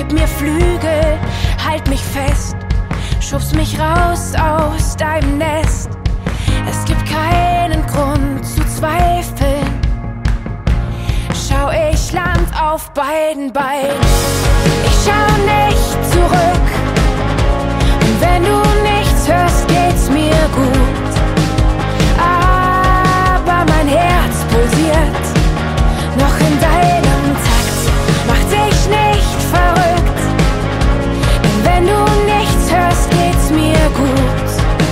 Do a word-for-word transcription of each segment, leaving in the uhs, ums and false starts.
Gib mir Flügel, halt mich fest, schubst mich raus aus deinem Nest. Es gibt keinen Grund zu zweifeln. Schau, ich land auf beiden Beinen. Ich schau nicht zurück. Und wenn du nichts hörst, geht's mir gut. Aber mein Herz pulsiert noch in deinem Takt. Mach dich nicht verrückt. Denn wenn du nichts hörst, geht's mir gut.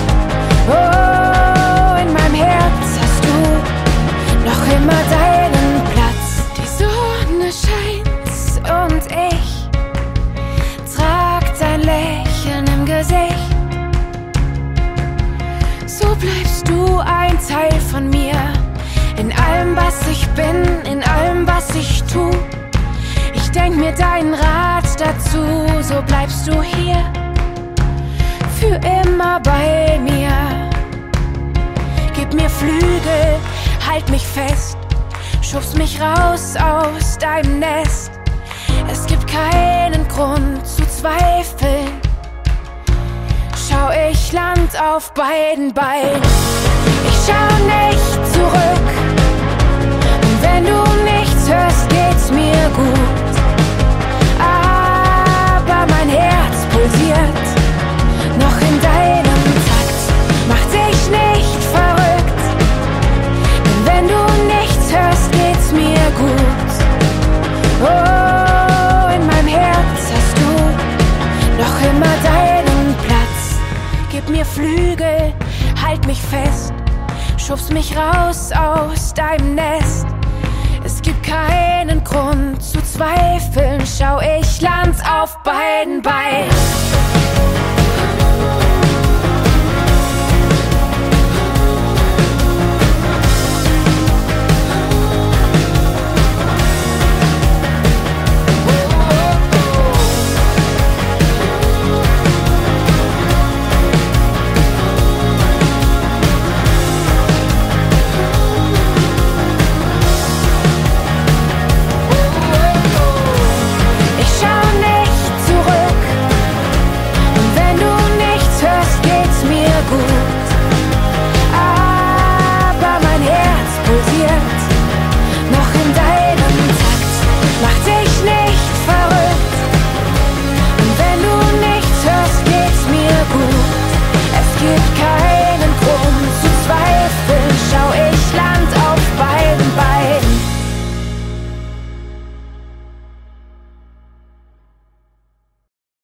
Oh, in meinem Herz hast du noch immer deinen Platz. Die Sonne scheint und ich trag dein Lächeln im Gesicht. So bleibst du ein Teil von mir. In allem, was ich bin, in allem, was ich tu. Ich denk mir deinen Rat dazu. So bleibst du hier, für immer bei mir. Gib mir Flügel, halt mich fest, schubst mich raus aus deinem Nest. Es gibt keinen Grund zu zweifeln. Schau, ich land auf beiden Beinen. Ich schau nicht zurück. Und wenn du nichts hörst, geht's mir gut. Aber mein Herz pulsiert noch in deinem Takt. Mach dich nicht verrückt. Denn wenn du nichts hörst, geht's mir gut. Oh, in meinem Herz hast du noch immer deinen Platz. Gib mir Flügel, halt mich fest, schubst mich raus aus deinem Nest. Es gibt keinen Grund zu zweifeln. Schau, ich land auf beiden Beinen.